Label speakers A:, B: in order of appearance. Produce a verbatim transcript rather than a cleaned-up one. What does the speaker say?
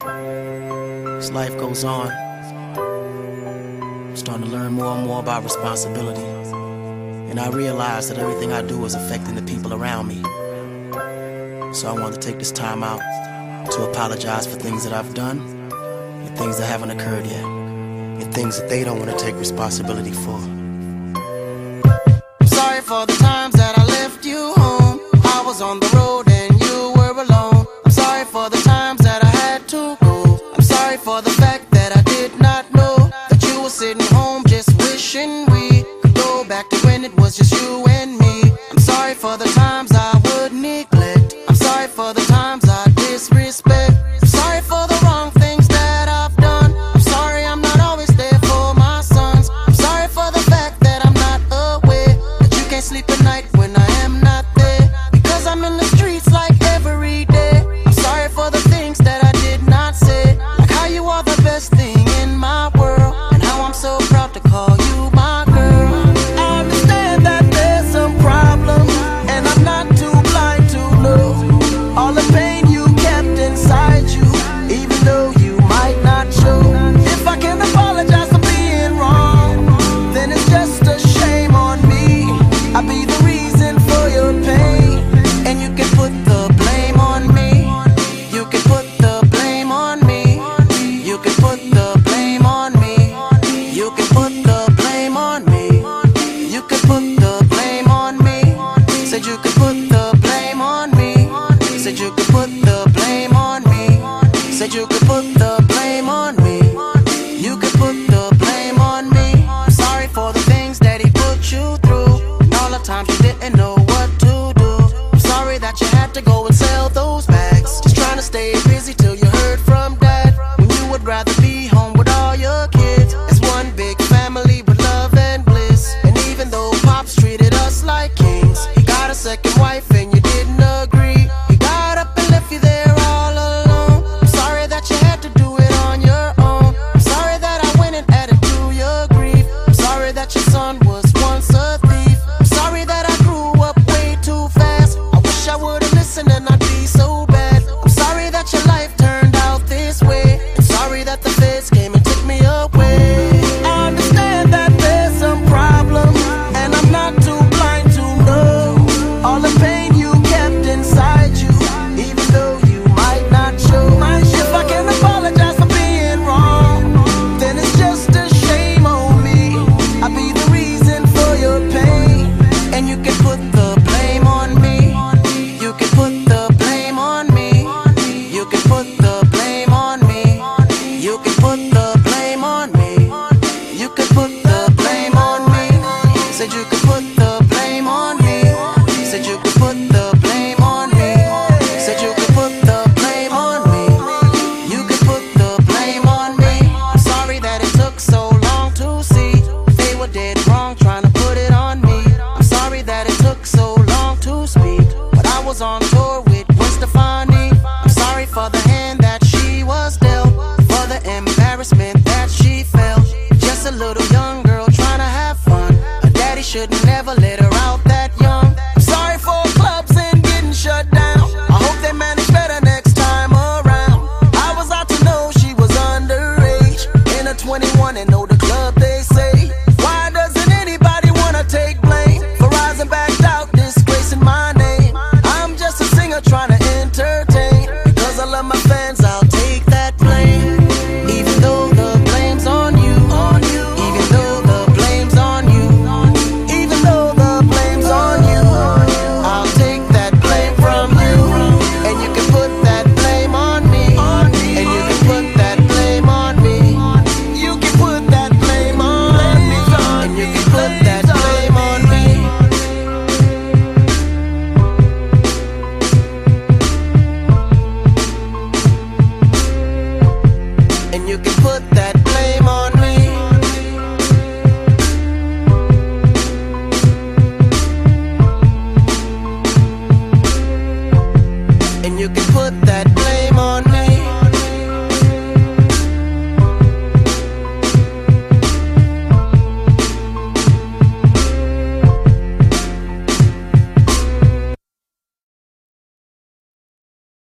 A: As life goes on, I'm starting to learn more and more about responsibility. And I realize that everything I do is affecting the people around me. So I want to take this time out to apologize for things that I've done and things that haven't occurred yet, and things that they don't want to take responsibility for. I'm sorry for the times that I left you home. I was on the road and you were alone. I'm sorry for the times that I had to go. I'm sorry for the fact that I did not know that you were sitting home just wishing we could go back to when it was just you and me. I'm sorry for the times I would neglect. I'm sorry for the times I disrespect. I'm sorry for the wrong things that I've done. I'm sorry I'm not always there for my sons. I'm sorry for the fact that I'm not aware that you can't sleep at night when I am not there, because I'm in the streets like every day. I'm sorry for the things that I did not say, like how you are the best thing in my world, and how I'm so proud to call you my girl. I understand that there's some problems, and I'm not too blind to know all the pain you kept inside you, even though you might not show. If I can apologize for being wrong, then it's just a shame on me. I'll be the reason for your pain, and you can put the blame on me. You can put the blame on me. You can put the blame on me. You can put the blame on me. You can put the blame on me. Said you could put the blame on me. Said you could put the blame on me. Said you could put the blame on me. You could put the blame on me. I'm sorry for the things that he put you through, and all the times you didn't know what to do. I'm sorry that you had to go and sell those bags, just trying to stay busy till you heard from dad, when you would rather be home with all your kids as one big family with love and bliss. And even though Pops treated us like kings, he got a second wife and you didn't agree. He got up and left you there all alone. I'm sorry that you had to do it on your own. I'm sorry that I went and added to your grief. I'm sorry that your son was once a thief. I'm sorry that I grew up way too fast. I wish I would've listened and I'd be so bad. I'm sorry that your life turned out this way, and sorry that the feds came and took me away. I understand that there's some problems, and I'm not too blind to know all the pain you kept inside you, even though you might not show. If I can apologize for being wrong, then it's just a shame on me. I'll be the reason for your pain, and you can put the blame on me. You can put the blame on me. You can put the blame on me. You can put the blame on me. You can put the blame on me. Said you could put the blame on me. Said you could put the blame on me. Said you could put the blame on me. You could put the blame on me. I'm sorry that it took so long to see they were dead wrong trying to put it on me. I'm sorry that it took so long to speak, but I was on tour with Gwen Stefani. I'm sorry for the hand that she was dealt, for the embarrassment that she felt. Just a little young girl trying to have fun. Her daddy should never let her out that young. I'm sorry for clubs and getting shut down. I hope they manage better next time around. I was out to know she was underage, in her twenty-one and know the club they say. Why doesn't anybody wanna take blame for rising back out, disgracing my name? I'm just a singer trying to entertain. Because I love my fans, I'll take that blame. Even though the blame's on you, even though the blame's on you, even though the blame's on you, I'll take that blame from you. And you can put that blame on me. And you can put that blame on me. You can put that blame on me. And you can put that blame on me. And you can put that blame on me. And you can put that blame